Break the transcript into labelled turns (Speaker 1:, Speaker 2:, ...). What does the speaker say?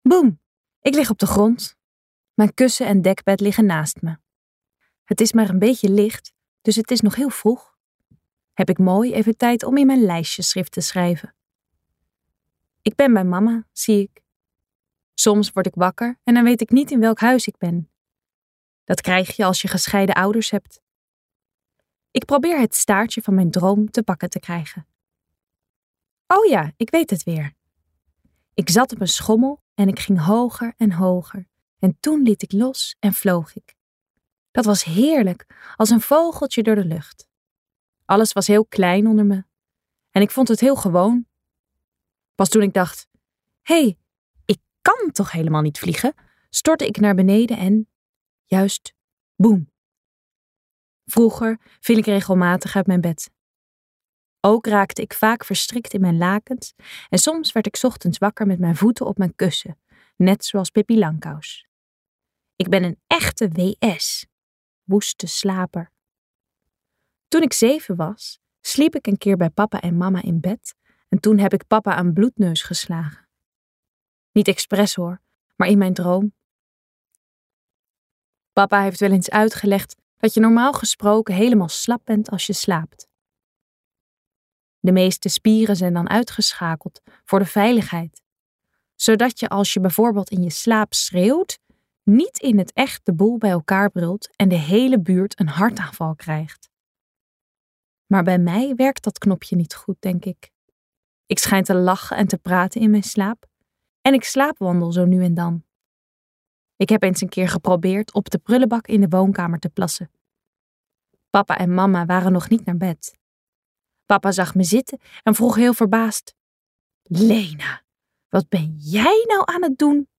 Speaker 1: Boem! Ik lig op de grond. Mijn kussen en dekbed liggen naast me. Het is maar een beetje licht, dus het is nog heel vroeg. Heb ik mooi even tijd om in mijn lijstjeschrift te schrijven. Ik ben bij mama, zie ik. Soms word ik wakker en dan weet ik niet in welk huis ik ben. Dat krijg je als je gescheiden ouders hebt. Ik probeer het staartje van mijn droom te pakken te krijgen. Oh ja, ik weet het weer. Ik zat op een schommel en ik ging hoger en hoger. En toen liet ik los en vloog ik. Dat was heerlijk, als een vogeltje door de lucht. Alles was heel klein onder me. En ik vond het heel gewoon. Pas toen ik dacht, hé, ik kan toch helemaal niet vliegen, stortte ik naar beneden en, juist, boem. Vroeger viel ik regelmatig uit mijn bed. Ook raakte ik vaak verstrikt in mijn lakens en soms werd ik 's ochtends wakker met mijn voeten op mijn kussen, net zoals Pippi Langkous. Ik ben een echte WS, woeste slaper. Toen ik 7 was, sliep ik een keer bij papa en mama in bed en toen heb ik papa een bloedneus geslagen. Niet expres hoor, maar in mijn droom. Papa heeft wel eens uitgelegd dat je normaal gesproken helemaal slap bent als je slaapt. De meeste spieren zijn dan uitgeschakeld voor de veiligheid, zodat je als je bijvoorbeeld in je slaap schreeuwt, niet in het echt de boel bij elkaar brult en de hele buurt een hartaanval krijgt. Maar bij mij werkt dat knopje niet goed, denk ik. Ik schijn te lachen en te praten in mijn slaap en ik slaapwandel zo nu en dan. Ik heb eens een keer geprobeerd op de prullenbak in de woonkamer te plassen. Papa en mama waren nog niet naar bed. Papa zag me zitten en vroeg heel verbaasd: Lena, wat ben jij nou aan het doen?